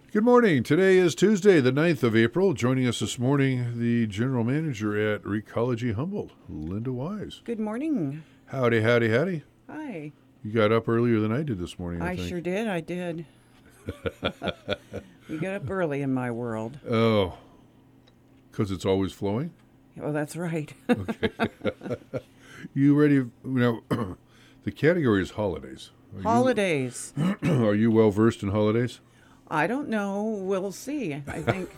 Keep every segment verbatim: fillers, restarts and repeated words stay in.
Good morning. Today is Tuesday, the ninth of April. Joining us this morning, the general manager at Recology Humboldt, Linda Wise. Good morning. Howdy, howdy, howdy. Hi. You got up earlier than I did this morning, I, I think. sure did. I did. We get up early in my world. Oh, because it's always flowing? Well, that's right. Okay. You ready? Now, the category is holidays. Are Holidays. You, are you well versed in holidays? I don't know. We'll see. I think.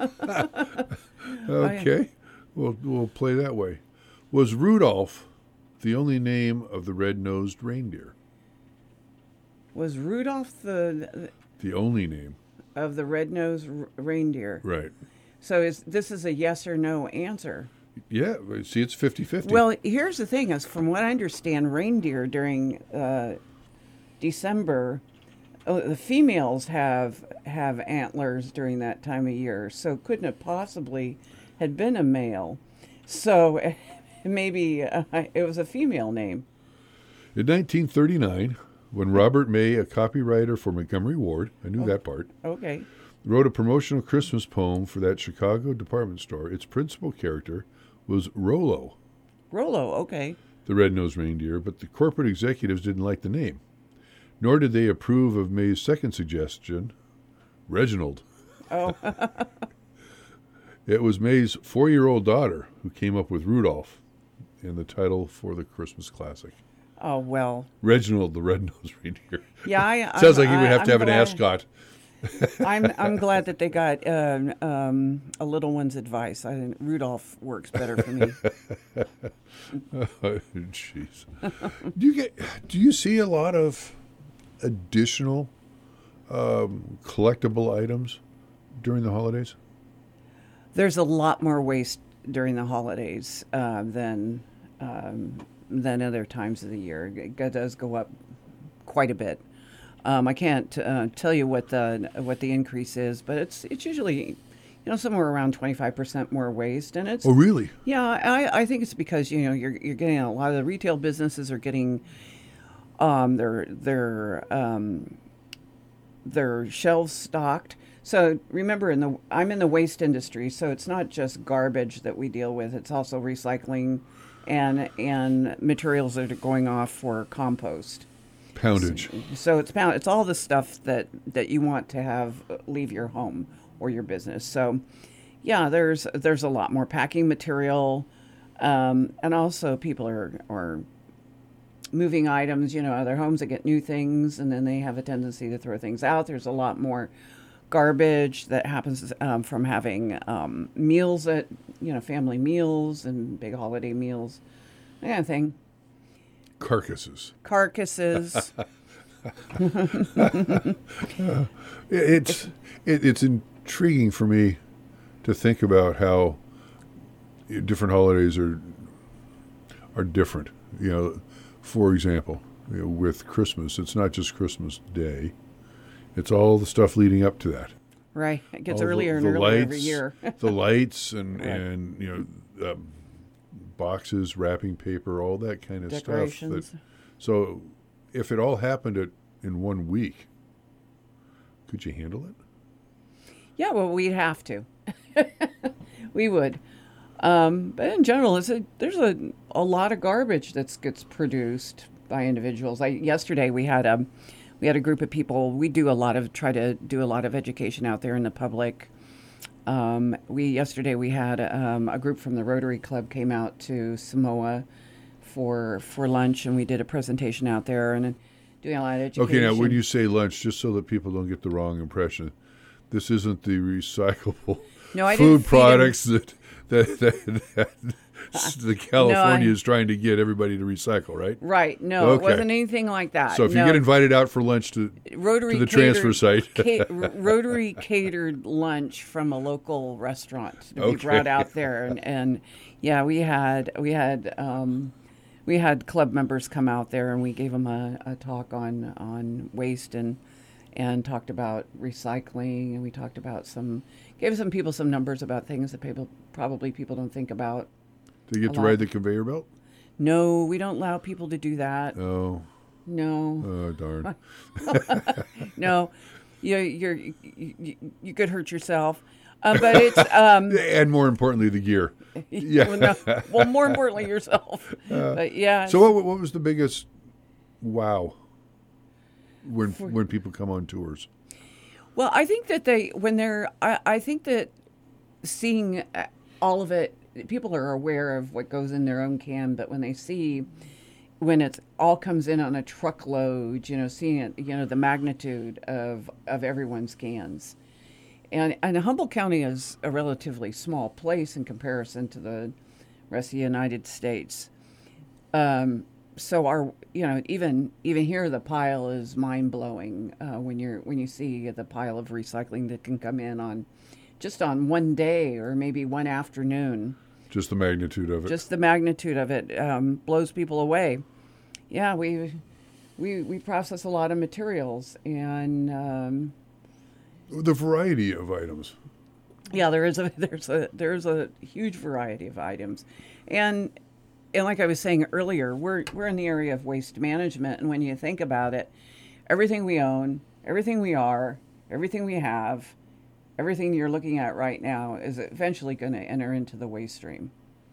Okay. We'll, we'll play that way. Was Rudolph the only name of the red-nosed reindeer? Was Rudolph the The only name. of the red-nosed r- reindeer? Right. So is this is a yes or no answer? Yeah. See, it's fifty-fifty. Well, here's the thing: is from what I understand, reindeer during uh, December, oh, the females have have antlers during that time of year, so couldn't have possibly had been a male. So maybe uh, it was a female name. In nineteen thirty-nine, when Robert May, a copywriter for Montgomery Ward, I knew Oh. that part, Okay. wrote a promotional Christmas poem for that Chicago department store, its principal character was Rollo, Rollo. Okay. the red-nosed reindeer, but the corporate executives didn't like the name. Nor did they approve of May's second suggestion, Reginald. Oh. It was May's four-year-old daughter who came up with Rudolph in the title for the Christmas classic. Oh well. Reginald, the red-nosed reindeer. Yeah. I, Sounds I'm- like you would I- have to I'm have an glad- ascot. I'm I'm glad that they got uh, um, a little one's advice. I think Rudolph works better for me. Jeez. Do you get? Do you see a lot of additional um, collectible items during the holidays? There's a lot more waste during the holidays uh, than um, than other times of the year. It does go up quite a bit. Um, I can't uh, tell you what the what the increase is, but it's it's usually, you know, somewhere around twenty-five percent more waste, and it's Oh, really? yeah. I, I think it's because you know you're you're getting a lot of the retail businesses are getting um, their their um, their shelves stocked. So remember, in the I'm in the waste industry, so it's not just garbage that we deal with; it's also recycling and and materials that are going off for compost. Poundage. So it's pound. It's all the stuff that, that you want to have leave your home or your business. So, yeah, there's there's a lot more packing material, um, and also people are are moving items. You know, out of their homes, they get new things, and then they have a tendency to throw things out. There's a lot more garbage that happens um, from having um, meals at you know family meals and big holiday meals, that kind of thing. Carcasses. Carcasses. It's it, it's intriguing for me to think about how different holidays are are different. You know, for example, you know, with Christmas, it's not just Christmas Day; it's all the stuff leading up to that. Right. It gets All the- earlier the and earlier every lights- year. the lights and Right. and you know um, boxes, wrapping paper, all that kind of stuff. Decorations. That, so, if it all happened at, in one week, could you handle it? Yeah, well, we'd have to. We would. Um, but in general, it's a, there's a, a lot of garbage that gets produced by individuals. I, yesterday we had a we had a group of people. We do a lot of try to do a lot of education out there in the public. Um, we yesterday we had um, a group from the Rotary Club came out to Samoa for for lunch, and we did a presentation out there and doing a lot of education. Okay, now when you say lunch, just so that people don't get the wrong impression, this isn't the recyclable No, I food didn't feed 'em. products that that, that, that the California I- is trying to get everybody to recycle, right? Right. No, Okay. it wasn't anything like that. So if no. you get invited out for lunch to Rotary to the transfer catered- site. ca- Rotary catered lunch from a local restaurant to be Okay. brought out there, and, and yeah, we had we had um, we had club members come out there, and we gave them a, a talk on on waste and and talked about recycling, and we talked about some gave some people some numbers about things that people probably people don't think about. Do you get a to lot. ride the conveyor belt? No, we don't allow people to do that. Oh, No. oh darn. No. you you're, you you you could hurt yourself. Uh, but it's um, and more importantly, the gear. Yeah. well, no, well, more importantly, yourself. Uh, but yeah. So what what was the biggest wow when for, when people come on tours? Well, I think that they when they're I, I think that seeing all of it, people are aware of what goes in their own can, but when they see when it all comes in on a truckload, you know, seeing it, you know, the magnitude of of everyone's cans. And, and Humboldt County is a relatively small place in comparison to the rest of the United States. Um, so our, you know, even even here the pile is mind blowing uh, when you're when you see the pile of recycling that can come in on just on one day or maybe one afternoon. Just the magnitude of it. Just the magnitude of it um, blows people away. Yeah, we we we process a lot of materials and. Um, The variety of items. Yeah, there is a there's a there's a huge variety of items, and and like I was saying earlier, we're we're in the area of waste management, and when you think about it, everything we own, everything we are, everything we have, everything you're looking at right now is eventually going to enter into the waste stream.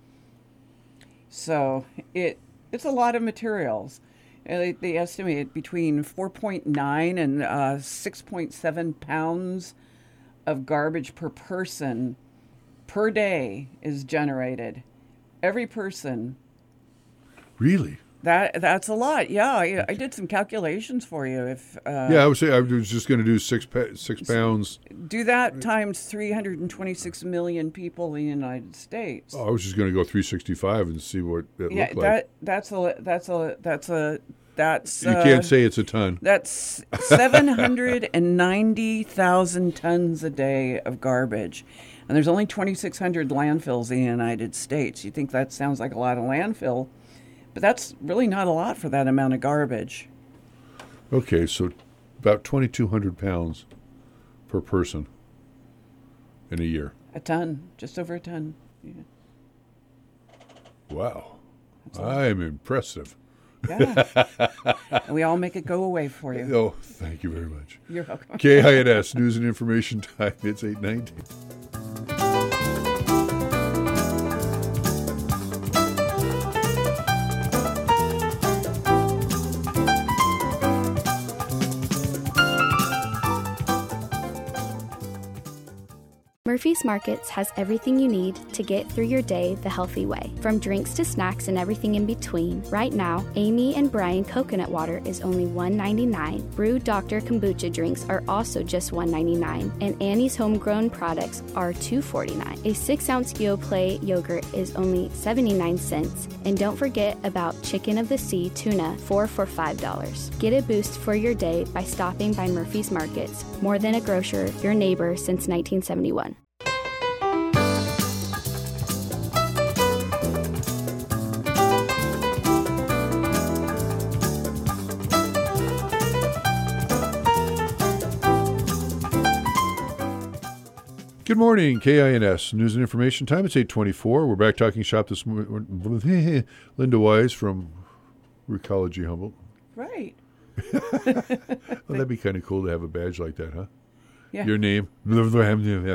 So it it's a lot of materials. They, they estimate between four point nine and uh, six point seven pounds of garbage per person per day is generated. Every person. Really? That that's a lot. Yeah, I, I did some calculations for you. If uh, yeah, I was saying I was just going to do six pa- six pounds. Do that times three hundred twenty-six million people in the United States. Oh, I was just going to go three sixty-five and see what it yeah, looked like. that that's a that's a that's a that's. You uh, can't say it's a ton. That's seven hundred ninety thousand tons a day of garbage, and there's only twenty-six hundred landfills in the United States. You think that sounds like a lot of landfill? But that's really not a lot for that amount of garbage. Okay, so about twenty-two hundred pounds per person in a year. A ton, just over a ton. Yeah. Wow. I'm impressive. Yeah. And we all make it go away for you. Oh, thank you very much. You're welcome. K I N S, News and Information Time. It's eight nineteen. Murphy's Markets has everything you need to get through your day the healthy way. From drinks to snacks and everything in between, right now, Amy and Brian coconut water is only one ninety-nine. Brew Doctor kombucha drinks are also just one ninety-nine, and Annie's homegrown products are two forty-nine. A six-ounce Yoplait yogurt is only seventy-nine cents, and don't forget about Chicken of the Sea tuna, four for five dollars. Get a boost for your day by stopping by Murphy's Markets. More than a grocer, your neighbor since nineteen seventy-one. Good morning, K I N S, News and Information Time. It's eight twenty-four. We're back talking shop this morning. Linda Wise from Recology Humboldt. Right. Well, that'd be kind of cool to have a badge like that, huh? Yeah. Your name. Have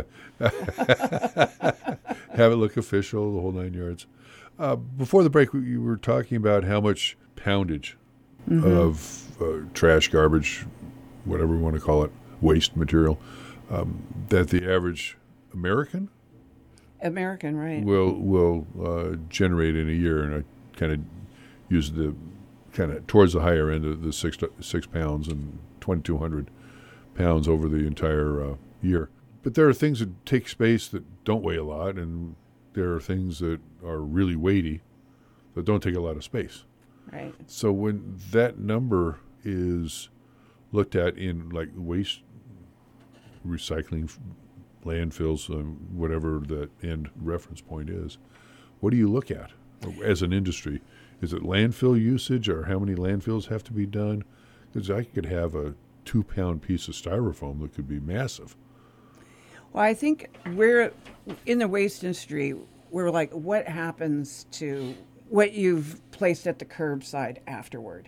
it look official, the whole nine yards. Uh, before the break, you were talking about how much poundage mm-hmm. of uh, trash, garbage, whatever we want to call it, waste material, um, that the average American American, right? Will will uh, generate in a year, and I kind of use the kind of towards the higher end of the six six pounds and twenty two hundred pounds over the entire uh, year. But there are things that take space that don't weigh a lot, and there are things that are really weighty that don't take a lot of space. Right. So when that number is looked at in like waste recycling, landfills, um, whatever that end reference point is, what do you look at as an industry? Is it landfill usage, or how many landfills have to be done? Because I could have a two-pound piece of styrofoam that could be massive. Well, I think we're in the waste industry. We're like, what happens to what you've placed at the curbside afterward?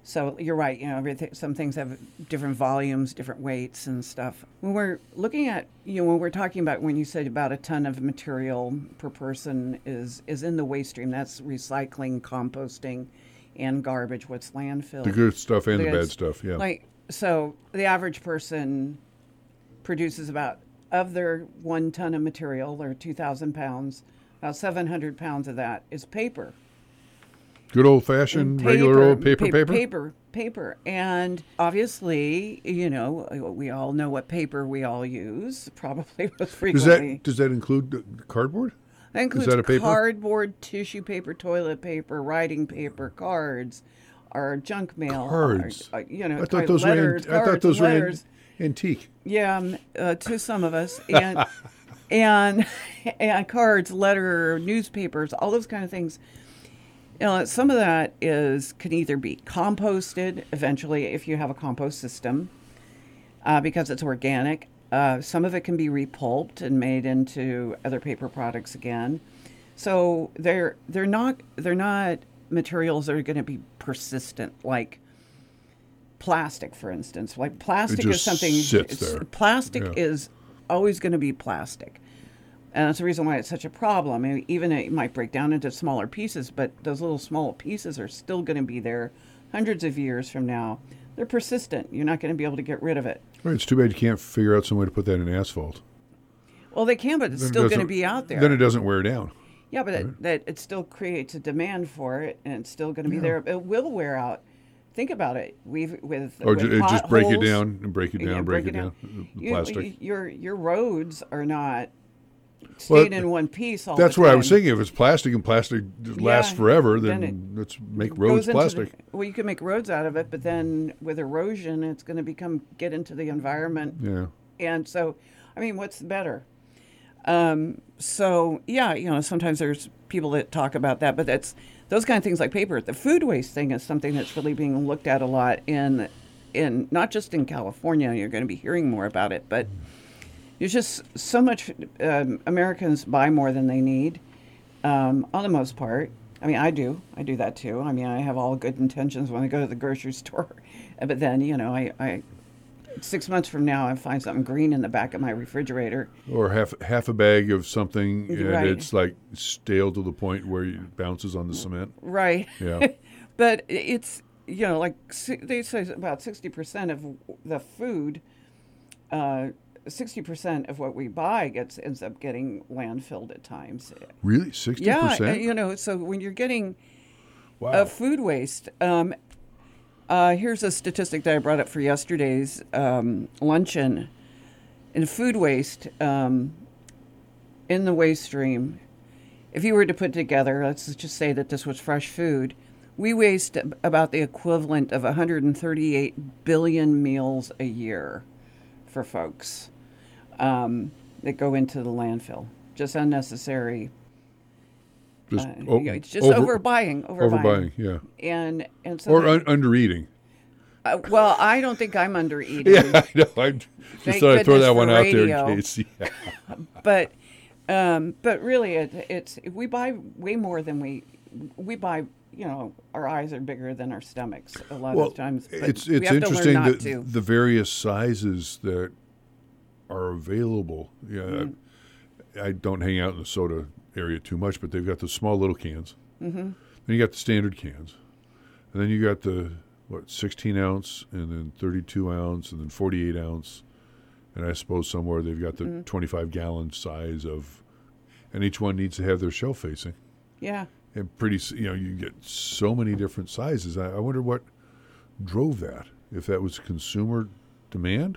So you're right. You know, everything, some things have different volumes, different weights, and stuff. When we're looking at, you know, when we're talking about when you said about a ton of material per person is is in the waste stream, that's recycling, composting, and garbage. What's landfill? The good stuff and the, The bad good- stuff. Yeah. Like so, the average person produces about of their one ton of material or two thousand pounds. About seven hundred pounds of that is paper. Good old fashioned regular old paper, pa- paper. paper, paper. And obviously, you know, we all know what paper we all use, probably most Does frequently. that does that include the cardboard? That includes that a paper? cardboard, tissue paper, toilet paper, writing paper, cards, our junk mail. Cards. Our, uh, you know, I thought toy- those letters, were. An, I cards, thought those were an, letters. antique. Yeah, um, uh, to some of us, and and and cards, letter, newspapers, all those kind of things. You know, some of that is can either be composted eventually if you have a compost system, uh, because it's organic. Uh, some of it can be repulped and made into other paper products again. So they're they're not they're not materials that are going to be persistent like plastic, for instance. Like plastic is just something. sits it's- there. Plastic Yeah. is always going to be plastic. And that's the reason why it's such a problem. I mean, even it might break down into smaller pieces, but those little small pieces are still going to be there hundreds of years from now. They're persistent. You're not going to be able to get rid of it. Right, it's too bad you can't figure out some way to put that in asphalt. Well, they can, but it's Then it still going to doesn't- be out there. Then it doesn't wear down. yeah, but it, that it still creates a demand for it, and it's still going to be there. It will wear out. Think about it. We've with Or with ju- just break it potholes- down and break it Yeah, down, break, it down. The You- plastic. your your roads are not Well, staying in one piece all That's the what time. I was thinking. If it's plastic and plastic just lasts Yeah, forever, then then, it let's make goes roads into plastic. The, well, you can make roads out of it, but then with erosion, it's going to become get into the environment, Yeah. and so, I mean, what's better? Um, so yeah, you know, sometimes there's people that talk about that, but that's those kind of things like paper. The food waste thing is something that's really being looked at a lot in, in not just in California. You're going to be hearing more about it, but there's just so much. Um, Americans buy more than they need, um, on the most part. I mean, I do. I do that too. I mean, I have all good intentions when I go to the grocery store, but then you know, I, I six months from now, I find something green in the back of my refrigerator. Or half half a bag of something, and Right. it's like stale to the point where it bounces on the cement. Right. Yeah. But it's, you know, like si- they say about sixty percent of the food, uh, sixty percent of what we buy gets ends up getting landfilled at times. Really, sixty Yeah, percent? uh, you know, so when you're getting Wow. uh, food waste, um, uh, here's a statistic that I brought up for yesterday's um, luncheon. In food waste, um, in the waste stream, if you were to put together, let's just say that this was fresh food, we waste ab- about the equivalent of one hundred thirty-eight billion meals a year for folks um, that go into the landfill. Just unnecessary. just Uh, o- you know, it's just over- overbuying, overbuying, overbuying, yeah. and and so Or they- un- under eating. uh, well, I don't think I'm under eating. Yeah, I know. I just Thank thought I'd throw goodness that one for out radio. there in case. Yeah. but um, but really, it, it's we buy way more than we we buy. You know, our eyes are bigger than our stomachs a lot Well, of times. But it's we it's have interesting to learn not that to. the various sizes that are available. Yeah, Mm-hmm. I, I don't hang out in the soda area too much, but they've got the small little cans. Mm-hmm. Then you got the standard cans, and then you got the what sixteen ounce, and then thirty-two ounce, and then forty-eight ounce, and I suppose somewhere they've got the Mm-hmm. twenty-five gallon size of, and each one needs to have their shelf facing. Yeah. And pretty, s- you know, you get so many different sizes. I, I wonder what drove that. If that was consumer demand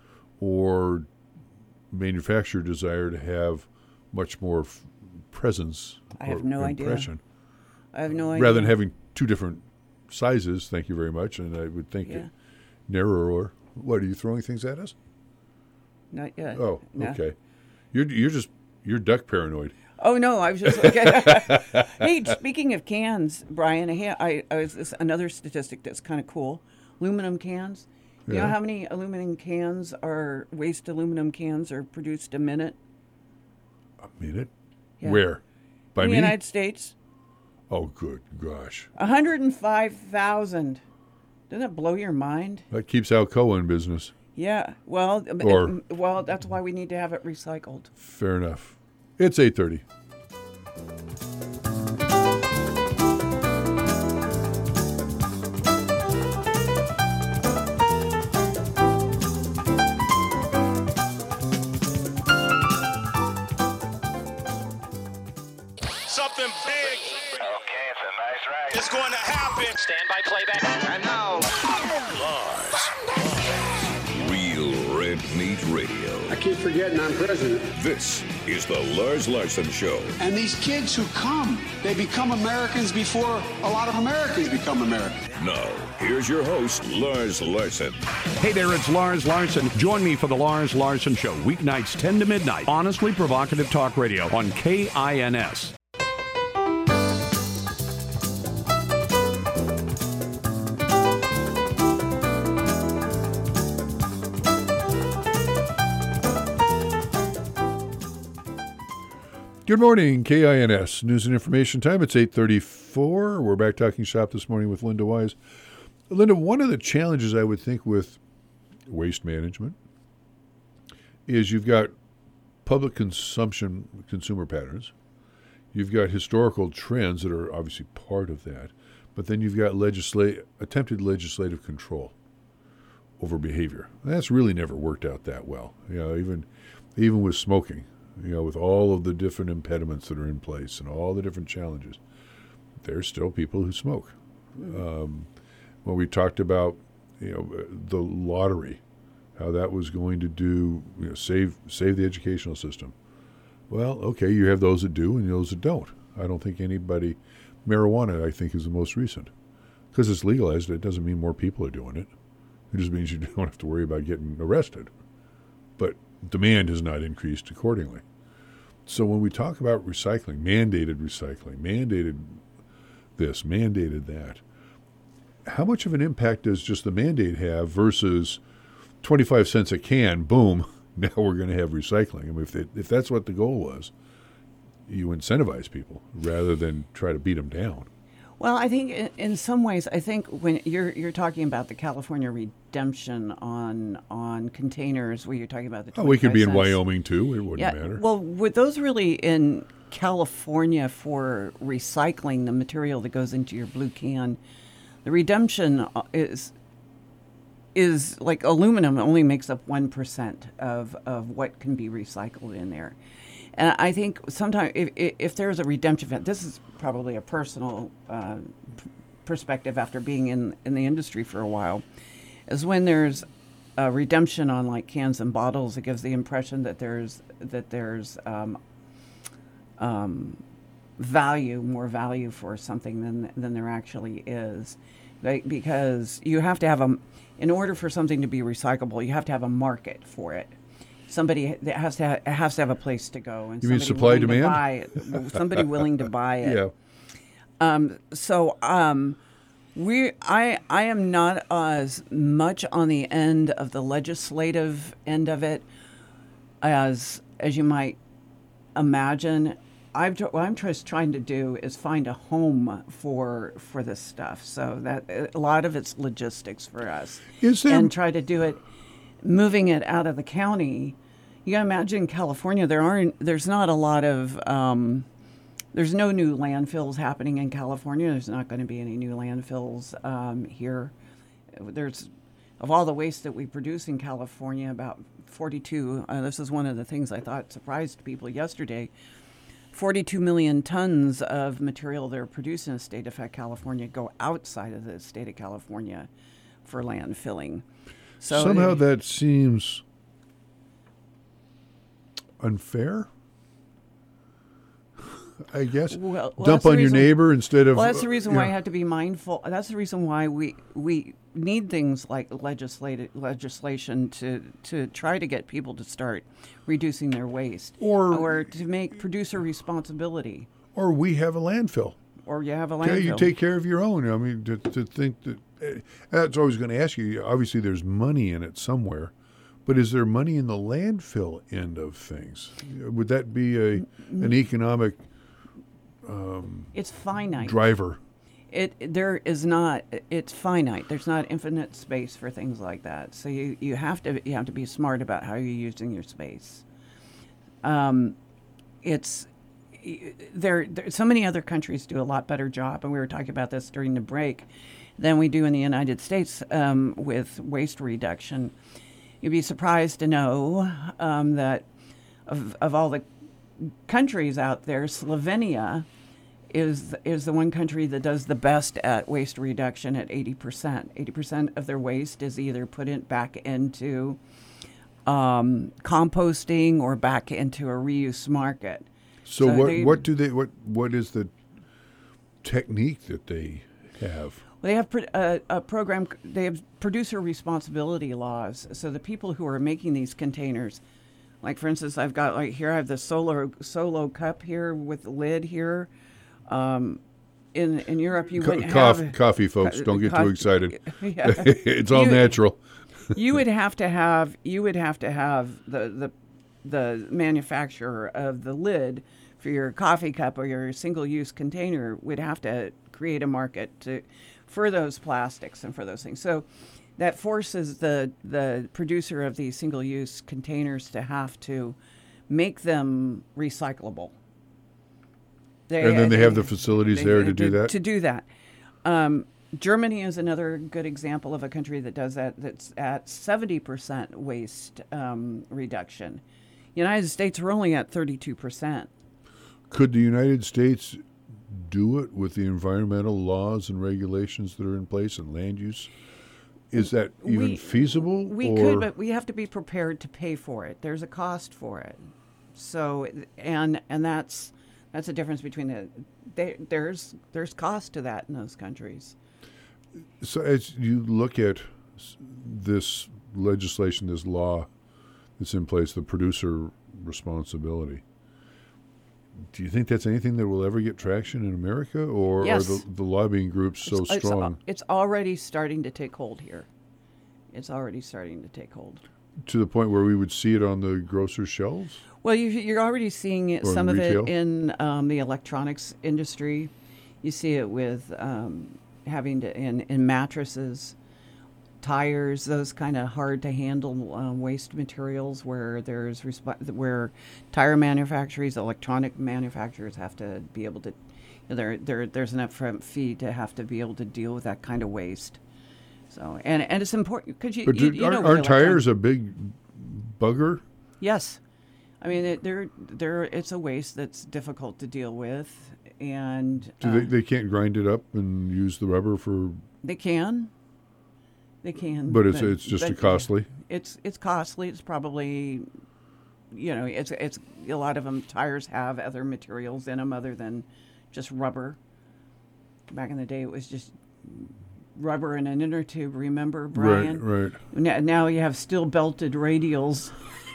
or manufacturer desire to have much more f- presence. I have or no idea. impression, I have no idea. rather than having two different sizes. Thank you very much. And I would think Yeah. it narrower. What are you throwing things at us? Not yet. Oh, No. okay. You're you're just you're duck paranoid. Oh no, I was just. Hey, speaking of cans, Brian, I, ha- I, I was this another statistic that's kind of cool. Aluminum cans. You Yeah. know how many aluminum cans are waste aluminum cans are produced a minute A minute. Yeah. Where? By in the me? United States? Oh, good gosh. one hundred five thousand Doesn't that blow your mind? That keeps Alcoa in business. Yeah. Well, Or- it, well, that's why we need to have it recycled. Fair enough. It's eight thirty. Something big Okay, it's a nice ride. is going to happen. Stand by playback. And now, Real Red Meat Radio. I keep forgetting I'm president. This is the Lars Larson Show. And these kids who come, they become Americans before a lot of Americans become Americans. Now, here's your host, Lars Larson. Hey there, it's Lars Larson. Join me for the Lars Larson Show, weeknights ten to midnight. Honestly provocative talk radio on K I N S. Good morning, K I N S News and Information Time. It's eight thirty-four. We're back talking shop this morning with Linda Wise. Linda, one of the challenges I would think with waste management is you've got public consumption, consumer patterns. You've got historical trends that are obviously part of that. But then you've got legisla- attempted legislative control over behavior. That's really never worked out that well. You know, even even with smoking. You know, with all of the different impediments that are in place and all the different challenges, there's still people who smoke. Um, when we talked about, you know, the lottery, how that was going to do, you know, save save the educational system. Well, okay, you have those that do and those that don't. I don't think anybody, marijuana, I think, is the most recent. Because it's legalized, it doesn't mean more people are doing it. It just means you don't have to worry about getting arrested. But demand has not increased accordingly. So when we talk about recycling, mandated recycling, mandated this, mandated that, how much of an impact does just the mandate have versus twenty-five cents a can, boom, now we're going to have recycling? I mean, if, they, if that's what the goal was, you incentivize people rather than try to beat them down. Well, I think in, in some ways, I think when you're you're talking about the California redemption on on containers, where you're talking about the Oh, we could be in cents. Wyoming too. It wouldn't Yeah, matter. well, were those really in California for recycling the material that goes into your blue can? The redemption is is like aluminum only makes up one percent of of what can be recycled in there. And I think sometimes if, if there's a redemption event, this is probably a personal uh, p- perspective after being in, in the industry for a while, is when there's a redemption on like cans and bottles, it gives the impression that there's that there's um, um, value, more value for something than than there actually is, like, because you have to have a, in order for something to be recyclable, you have to have a market for it. Somebody that has to ha- has to have a place to go, and You mean somebody supply, willing demand? to buy it. Somebody willing to buy it. Yeah. Um, so um, we, I, I am not as much on the end of the legislative end of it as as you might imagine. I've tr- what I'm just trying to do is find a home for for this stuff. So that a lot of it's logistics for us, Is there- and try to do it, moving it out of the county. You gotta imagine California. There aren't. There's not a lot of. Um, there's no new landfills happening in California. There's not going to be any new landfills um, here. There's, of all the waste that we produce in California, about forty-two. Uh, this is one of the things I thought surprised people yesterday. forty-two million tons of material that are produced in the state of California go outside of the state of California for landfilling. So Somehow that seems unfair, I guess. Well, well, Dump that's the on your reason- neighbor instead of... Well, that's the reason uh, why I yeah. have to be mindful. That's the reason why we we need things like legislative legislation to to try to get people to start reducing their waste, Or- or to make producer responsibility. Or we have a landfill. Or you have a landfill. Okay, you take care of your own. I mean, to, to think that... eh, that's always going to ask you. Obviously, there's money in it somewhere. But is there money in the landfill end of things? Would that be a an economic It's finite. driver? It there is not. It's finite. There's not infinite space for things like that. So you, you have to you have to be smart about how you're using your space. Um, it's there. there. So many other countries do a lot better job, and we were talking about this during the break, than we do in the United States um, with waste reduction. You'd be surprised to know um, that of of all the countries out there, Slovenia is is the one country that does the best at waste reduction at eighty percent. eighty percent of their waste is either put in back into um, composting or back into a reuse market. So, So what they- what do they what what is the technique that they have? They have pro- a, a program. They have producer responsibility laws. So the people who are making these containers, like for instance, I've got like here I have the solo solo cup here with the lid here. Um, in in Europe, you Co- wouldn't coff- have coffee, folks. co- Don't get coff- too excited. Yeah. It's all You- natural. you would have to have you would have to have the the the manufacturer of the lid for your coffee cup or your single-use container would have to create a market to for those plastics and for those things. So that forces the the producer of these single-use containers to have to make them recyclable. They, And then they have the facilities there to do that? To do that. Um, Germany is another good example of a country that does that, that's at seventy percent waste um, reduction. United States, we're only at thirty-two percent. Could the United States do it with the environmental laws and regulations that are in place and land use? Is that even We- feasible? We or? could, but we have to be prepared to pay for it. There's a cost for it. So, and and that's that's the difference between the they, there's there's cost to that in those countries. So as you look at s- this legislation, this law that's in place, the producer responsibility, do you think that's anything that will ever get traction in America, or Yes. are the, the lobbying groups so It's- it's, strong It's already starting to take hold here. It's already starting to take hold. to the point where we would see it on the grocer's shelves? Well, you, you're already seeing it, Or in some of retail? it in um, the electronics industry. You see it with um, having to in, in mattresses, tires, those kind of hard to handle uh, waste materials where there's resp- where tire manufacturers, electronic manufacturers have to be able to. You know, there, there, there's an upfront fee to have to be able to deal with that kind of waste. So, and and it's important because you, But you, do, you aren't, know with aren't electron- tires a big bugger? Yes, I mean it, they're they're it's a waste that's difficult to deal with, and Do uh, they, they can't grind it up and use the rubber for? they can, they can, But it's it's just but a costly. It's it's costly. It's probably, you know, it's it's a lot of them tires have other materials in them other than just rubber. Back in the day, it was just rubber and an inner tube. Remember, Brian? Right, right. Now, now you have steel belted radials.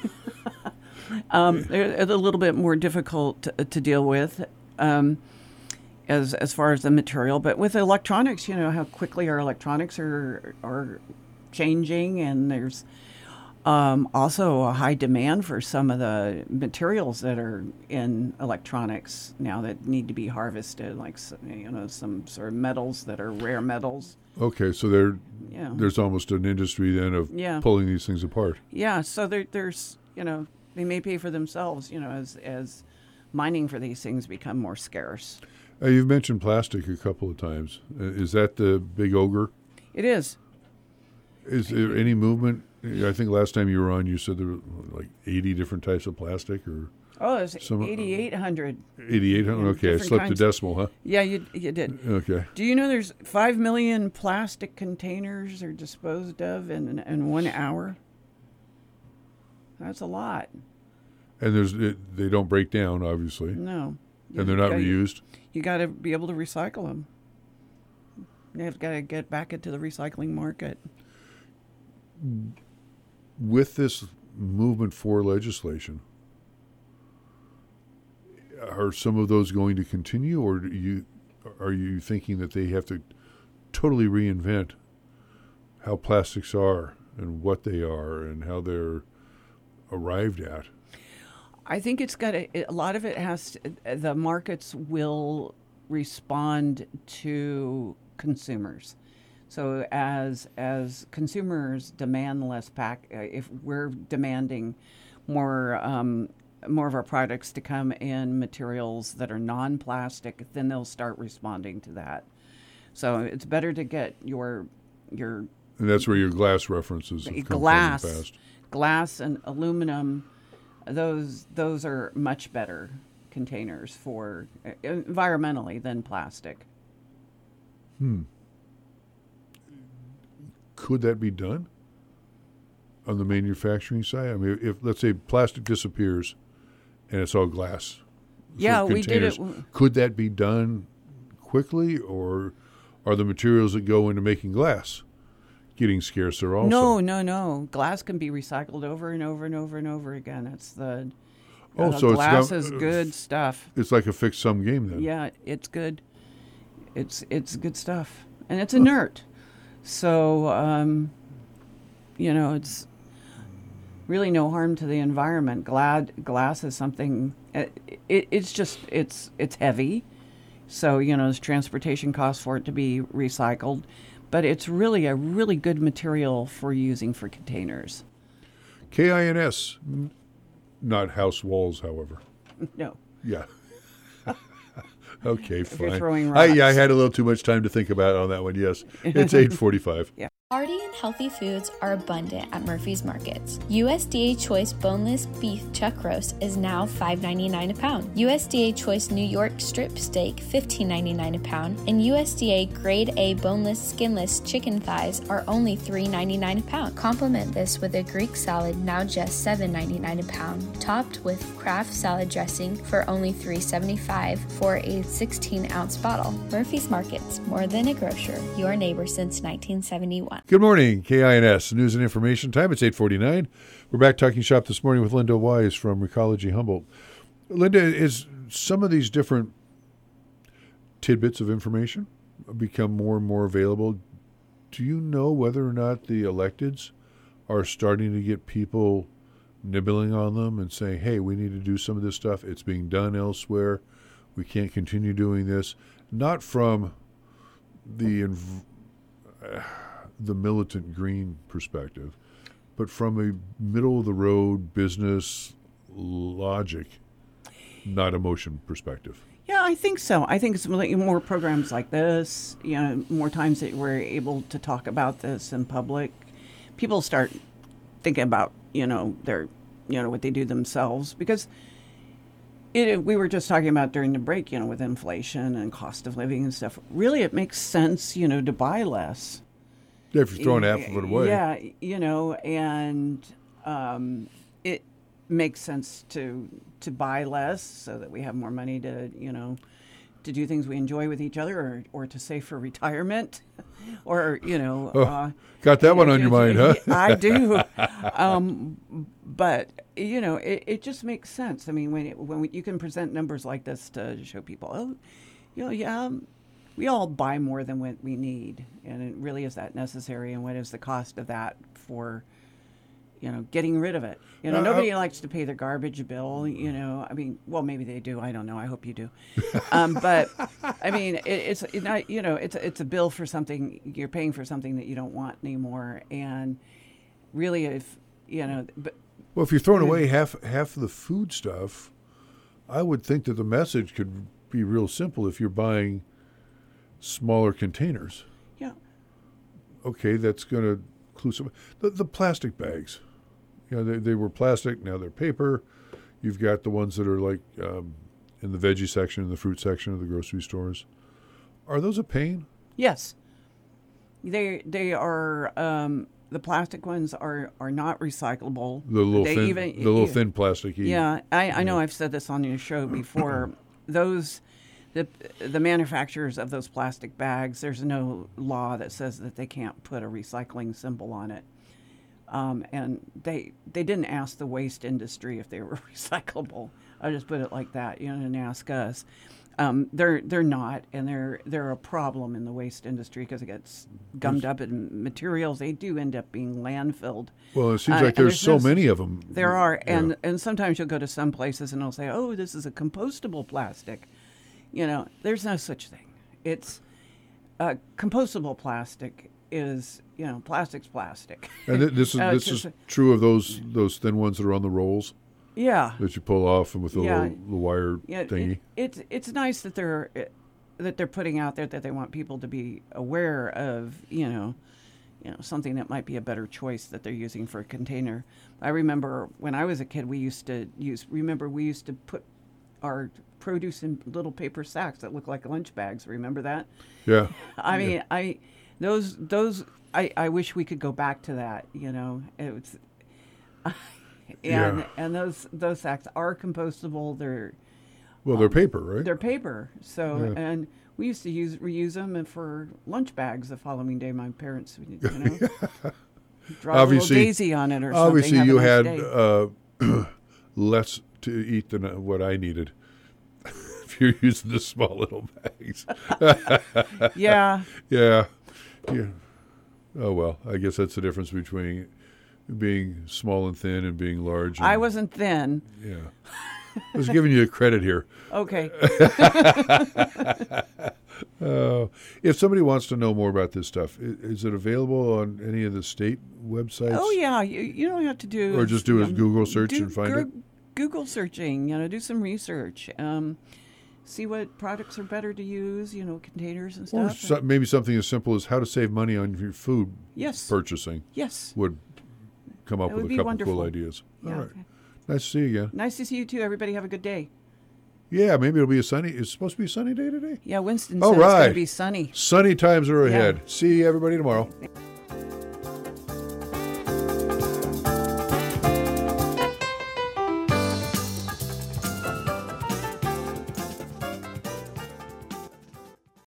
um, they're a little bit more difficult to, to deal with um, as as far as the material. But with electronics, you know how quickly our electronics are are changing, and there's um, also a high demand for some of the materials that are in electronics now that need to be harvested, like s- you know some sort of metals that are rare metals. Okay, so there, Yeah. there's almost an industry then of Yeah. pulling these things apart. Yeah, so there, there's, you know, they may pay for themselves, you know, as as mining for these things become more scarce. Uh, you've mentioned plastic a couple of times. Uh, is that the big ogre? It is. Is there any movement? I think last time you were on, you said there were like eighty different types of plastic, or Oh, it's Some- eighty-eight hundred. eighty-eight hundred. Yeah, Okay, I different slipped kinds. the decimal, huh? Yeah, you you did. Okay. Do you know there's five million plastic containers are disposed of in in one hour? That's a lot. And there's it, they don't break down, obviously, No. and they're not You- reused. You got to be able to recycle them. You've got to get back into the recycling market. With this movement for legislation, are some of those going to continue, or do you are you thinking that they have to totally reinvent how plastics are and what they are and how they're arrived at? I think it's got to, a lot of it has to, the markets will respond to consumers. So as as consumers demand less pack, uh, if we're demanding more um, more of our products to come in materials that are non-plastic, then they'll start responding to that. So it's better to get your your And that's where your glass references have come glass, from in the past. glass and aluminum. Those those are much better containers for uh, environmentally than plastic. Hmm. Could that be done on the manufacturing side? I mean, if let's say plastic disappears and it's all glass. Yeah, for we did it. containers, Could that be done quickly, or are the materials that go into making glass getting scarcer also? No, no, no. Glass can be recycled over and over and over and over again. It's the Oh, uh, so it's glass not- is good stuff. It's like a fixed sum game then. Yeah, it's good. It's it's good stuff, and it's inert. So um, you know, it's really no harm to the environment. Glad glass is something. It, it, it's just it's it's heavy, so you know there's transportation costs for it to be recycled, but it's really a really good material for using for containers. K I N S, n- not house walls, however. No. Yeah. Okay, If you're fine. throwing I, yeah, I rocks. had a little too much time to think about it on that one. Yes, it's eight forty-five. Yeah. Hearty and healthy foods are abundant at Murphy's Markets. U S D A Choice Boneless Beef Chuck Roast is now five ninety-nine a pound. U S D A Choice New York Strip Steak fifteen ninety-nine a pound, and U S D A Grade A Boneless Skinless Chicken Thighs are only three ninety-nine a pound. Complement this with a Greek salad now just seven ninety-nine a pound, topped with Kraft salad dressing for only three seventy-five for a sixteen ounce bottle. Murphy's Markets, more than a grocer, your neighbor since nineteen seventy-one. Good morning, K I N S News and Information Time. It's eight forty-nine. We're back talking shop this morning with Linda Wise from Recology Humboldt. Linda, is some of these different tidbits of information become more and more available? Do you know whether or not the electeds are starting to get people nibbling on them and saying, hey, we need to do some of this stuff. It's being done elsewhere. We can't continue doing this. Not from the inv- uh, the militant green perspective, but from a middle-of-the-road business logic, not emotion perspective. Yeah, I think so. I think it's really more programs like this, you know, more times that we're able to talk about this in public. People start thinking about, you know, their, you know, what they do themselves, because it, we were just talking about during the break, you know, with inflation and cost of living and stuff. Really, it makes sense, you know, to buy less. Yeah, if you're throwing half of it away. Yeah, you know, and um, it makes sense to to buy less so that we have more money to, you know, to do things we enjoy with each other, or, or to save for retirement, or, you know. Oh, uh, got that you one know, on your mind, huh? I do. um, but, you know, it, it just makes sense. I mean, when it, when we, you can present numbers like this to show people, oh, you know, yeah, um, we all buy more than what we need, and it really is that necessary, and what is the cost of that for, you know, getting rid of it? You know, Uh, nobody uh, likes to pay their garbage bill, you know. I mean, well, maybe they do. I don't know. I hope you do. Um, but, I mean, it, it's it not, you know, it's, it's a bill for something, you're paying for something that you don't want anymore. And really, if, you know. But, Well, if you're throwing away half half of the food stuff, I would think that the message could be real simple. If you're buying smaller containers, yeah. okay, that's going to include some. The, the plastic bags, you know, they, they were plastic, now they're paper. You've got the ones that are like um, in the veggie section, in the fruit section of the grocery stores. Are those a pain? Yes. They they are, um, the plastic ones are, are not recyclable. The little They thin, even- the little e- thin plastic. Yeah, I, I know I've said this on your show before. Those, the the manufacturers of those plastic bags, there's no law that says that they can't put a recycling symbol on it. Um, and they they didn't ask the waste industry if they were recyclable. I'll just put it like that. You know, didn't ask us. Um, they're they're not, and they're they're a problem in the waste industry because it gets gummed up in materials. They do end up being landfilled. Well, it seems Uh, like and there's so no- many of them. There are, Yeah. and and sometimes you'll go to some places and they'll say, "Oh, this is a compostable plastic." You know, there's no such thing. It's uh, compostable plastic is, you know, plastic's plastic. And th- this is Uh, this just- is true of those those thin ones that are on the rolls Yeah. that you pull off and with the Yeah. little the wire Yeah, thingy. it, it's it's nice that they're that they're putting out there that they want people to be aware of, you know, you know, something that might be a better choice that they're using for a container. I remember when I was a kid, we used to use. Remember, we used to put our produce in little paper sacks that looked like lunch bags. Remember that? Yeah. I mean, I those those I, I wish we could go back to that. You know, it was, and Yeah. and those those sacks are compostable. They're Well, they're paper, right? they're paper. So Yeah. and we used to use reuse them for lunch bags the following day. My parents, would, you know, draw Obviously- a little daisy on it or Obviously, something. you have a had nice day. uh, less to eat than uh, what I needed. If you're using the small little bags. yeah. Yeah. Yeah. Oh, well, I guess that's the difference between being small and thin and being large. And, I wasn't thin. Yeah. I was giving you a credit here. Okay. Uh, if somebody wants to know more about this stuff, i- is it available on any of the state websites? Oh yeah, you, you don't have to do Or is, just do a um, Google search do and find Goo- it? Google searching, you know, do some research, um, see what products are better to use, you know, containers and Or stuff. so, maybe something as simple as how to save money on your food Yes. purchasing Yes. would come up That with would a be couple wonderful. cool ideas. Yeah, All right. okay. Nice to see you again. Nice to see you too. Everybody have a good day. Yeah, maybe it'll be a sunny. It's supposed to be a sunny day today. Yeah, Winston All said it's going right. to be sunny. Sunny times are Yeah. ahead. See everybody tomorrow.